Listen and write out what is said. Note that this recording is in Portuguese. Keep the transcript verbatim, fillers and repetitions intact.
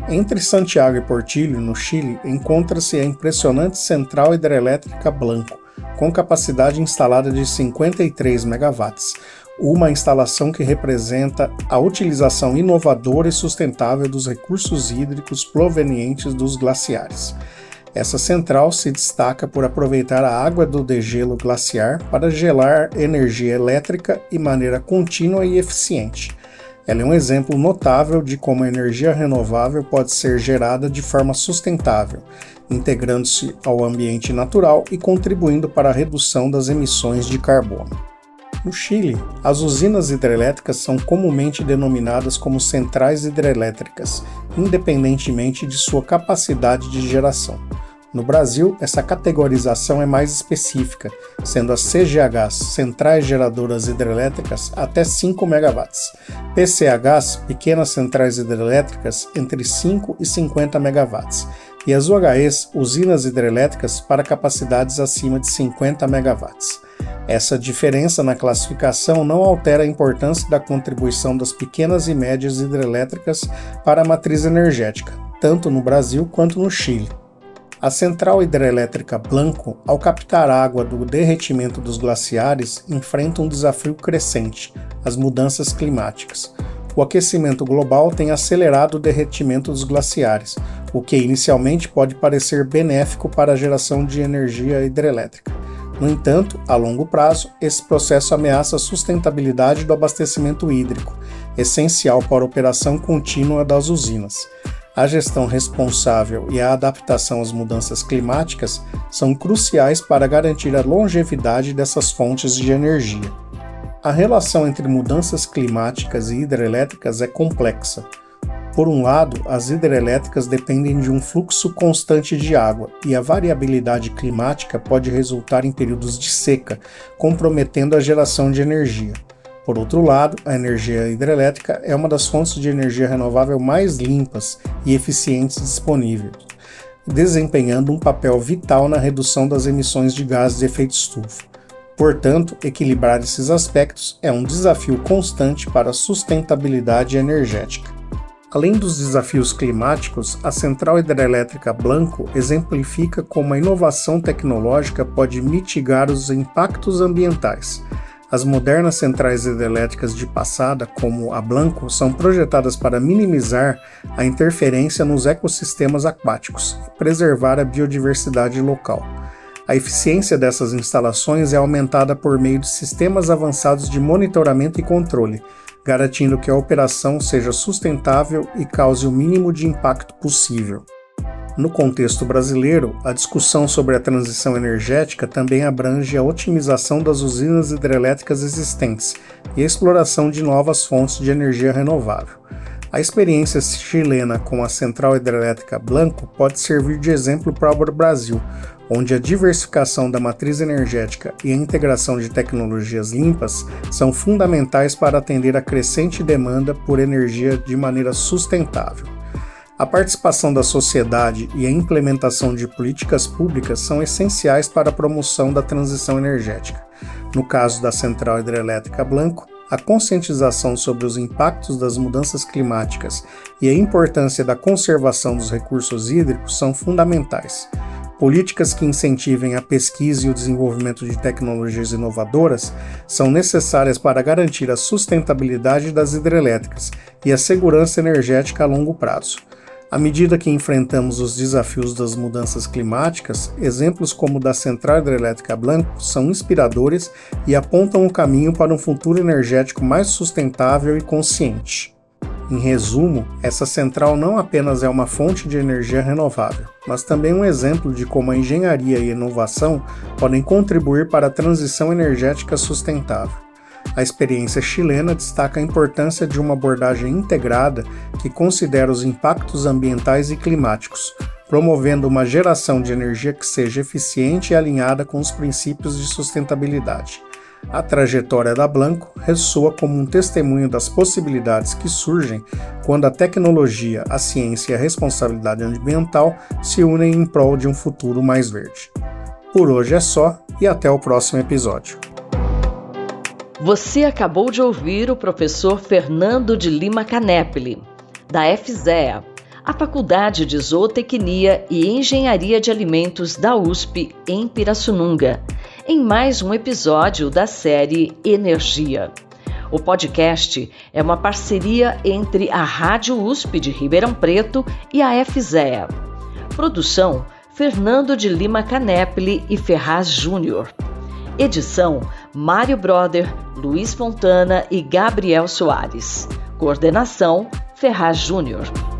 Entre Santiago e Portillo, no Chile, encontra-se a impressionante Central Hidrelétrica Blanco, com capacidade instalada de cinquenta e três megawatts, uma instalação que representa a utilização inovadora e sustentável dos recursos hídricos provenientes dos glaciares. Essa central se destaca por aproveitar a água do degelo glaciar para gerar energia elétrica de maneira contínua e eficiente. Ela é um exemplo notável de como a energia renovável pode ser gerada de forma sustentável, integrando-se ao ambiente natural e contribuindo para a redução das emissões de carbono. No Chile, as usinas hidrelétricas são comumente denominadas como centrais hidrelétricas, independentemente de sua capacidade de geração. No Brasil, essa categorização é mais específica, sendo as C G Hs, Centrais Geradoras Hidrelétricas, até cinco megawatts, P C Hs, Pequenas Centrais Hidrelétricas, entre cinco e cinquenta megawatts, e as U H Es, Usinas Hidrelétricas, para capacidades acima de cinquenta megawatts. Essa diferença na classificação não altera a importância da contribuição das pequenas e médias hidrelétricas para a matriz energética, tanto no Brasil quanto no Chile. A Central Hidrelétrica Blanco, ao captar água do derretimento dos glaciares, enfrenta um desafio crescente, as mudanças climáticas. O aquecimento global tem acelerado o derretimento dos glaciares, o que inicialmente pode parecer benéfico para a geração de energia hidrelétrica. No entanto, a longo prazo, esse processo ameaça a sustentabilidade do abastecimento hídrico, essencial para a operação contínua das usinas. A gestão responsável e a adaptação às mudanças climáticas são cruciais para garantir a longevidade dessas fontes de energia. A relação entre mudanças climáticas e hidrelétricas é complexa. Por um lado, as hidrelétricas dependem de um fluxo constante de água e a variabilidade climática pode resultar em períodos de seca, comprometendo a geração de energia. Por outro lado, a energia hidrelétrica é uma das fontes de energia renovável mais limpas e eficientes disponíveis, desempenhando um papel vital na redução das emissões de gases de efeito estufa. Portanto, equilibrar esses aspectos é um desafio constante para a sustentabilidade energética. Além dos desafios climáticos, a Central Hidrelétrica Blanco exemplifica como a inovação tecnológica pode mitigar os impactos ambientais. As modernas centrais hidrelétricas de passada, como a Blanco, são projetadas para minimizar a interferência nos ecossistemas aquáticos e preservar a biodiversidade local. A eficiência dessas instalações é aumentada por meio de sistemas avançados de monitoramento e controle, garantindo que a operação seja sustentável e cause o mínimo de impacto possível. No contexto brasileiro, a discussão sobre a transição energética também abrange a otimização das usinas hidrelétricas existentes e a exploração de novas fontes de energia renovável. A experiência chilena com a Central Hidrelétrica Blanco pode servir de exemplo para o Brasil, onde a diversificação da matriz energética e a integração de tecnologias limpas são fundamentais para atender a crescente demanda por energia de maneira sustentável. A participação da sociedade e a implementação de políticas públicas são essenciais para a promoção da transição energética. No caso da Central Hidrelétrica Blanco, a conscientização sobre os impactos das mudanças climáticas e a importância da conservação dos recursos hídricos são fundamentais. Políticas que incentivem a pesquisa e o desenvolvimento de tecnologias inovadoras são necessárias para garantir a sustentabilidade das hidrelétricas e a segurança energética a longo prazo. À medida que enfrentamos os desafios das mudanças climáticas, exemplos como o da Central Hidrelétrica Blanco são inspiradores e apontam o caminho para um futuro energético mais sustentável e consciente. Em resumo, essa central não apenas é uma fonte de energia renovável, mas também um exemplo de como a engenharia e a inovação podem contribuir para a transição energética sustentável. A experiência chilena destaca a importância de uma abordagem integrada que considera os impactos ambientais e climáticos, promovendo uma geração de energia que seja eficiente e alinhada com os princípios de sustentabilidade. A trajetória da Blanco ressoa como um testemunho das possibilidades que surgem quando a tecnologia, a ciência e a responsabilidade ambiental se unem em prol de um futuro mais verde. Por hoje é só e até o próximo episódio. Você acabou de ouvir o professor Fernando de Lima Canepli, da F Z E A, a Faculdade de Zootecnia e Engenharia de Alimentos da U S P em Pirassununga, em mais um episódio da série Energia. O podcast é uma parceria entre a Rádio U S P de Ribeirão Preto e a F Z E A. Produção Fernando de Lima Canepli e Ferraz Júnior. Edição Mário Broder, Luiz Fontana e Gabriel Soares. Coordenação Ferraz Júnior.